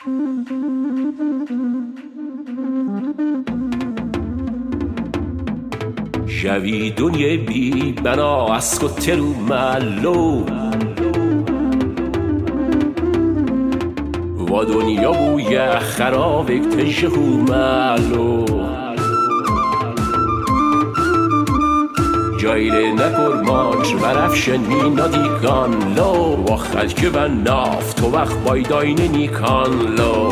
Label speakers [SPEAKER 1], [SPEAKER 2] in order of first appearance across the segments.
[SPEAKER 1] جویدونی بی بنا اسکو ترو ملو و دنیا بوی خرابک تجهو ملو جایل نکر ماچ و رفشن می نادیکان لو و خلک و ناف تو وقت بایداین نیکان لو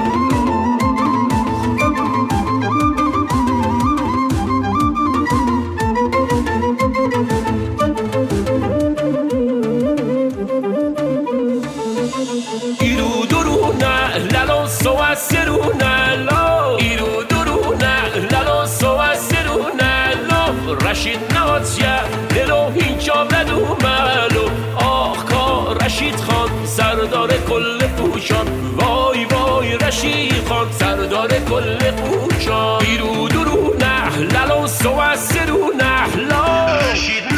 [SPEAKER 1] ایرو درو نه لالو سو سرو نه لو ایرو درو نه لالو سو سرو نه لو رشید ناتیا دلو هیچا بدو مالو آخ کا رشید خان سردار کل پوشان وای وای رشید خان سردار کل پوشان ایرو درو نه لالو سو سرو نه لو رشید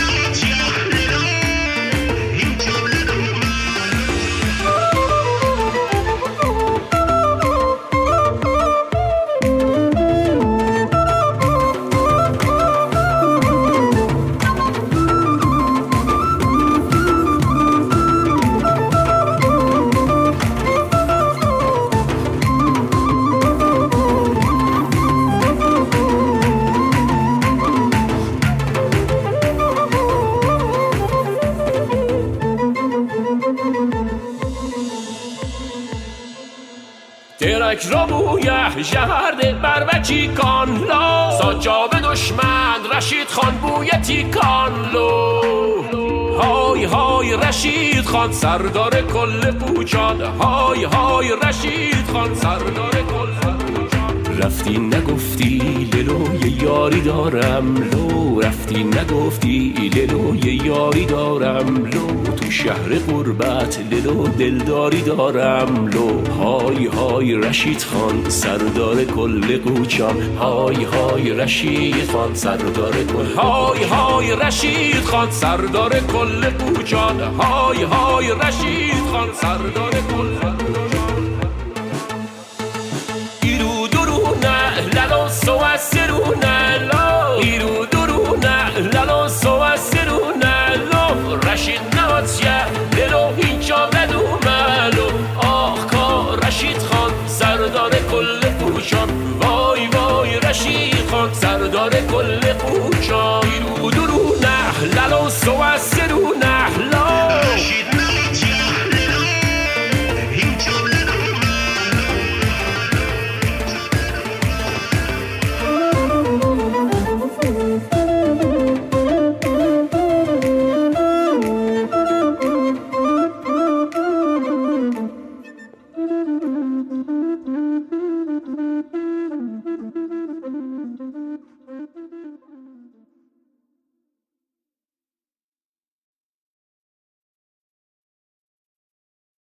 [SPEAKER 1] درک را بویه جهرد بر وچی کان لو ساجاب دشمن رشید خان بویه تیکان لو های های رشید خان سردار کل پوچان های های رشید خان سردار کل پوچان رفتی نگفتی للو یه یاری دارم لو رفتی نگفتی للو یه یاری دارم لو تو شهر غربت للو دلداری دارم لو های های رشید خان سردار کل قوچان های های رشید خان سردار کل های های رشید خان سردار کل قوچان های های رشید خان سردار کل ایرو درو نه لالو سو سرو نه لو ایرو درو نه لالو سو سرو نه لو رشید ناتیا دلو هیچا بدو مالو آخ کا رشید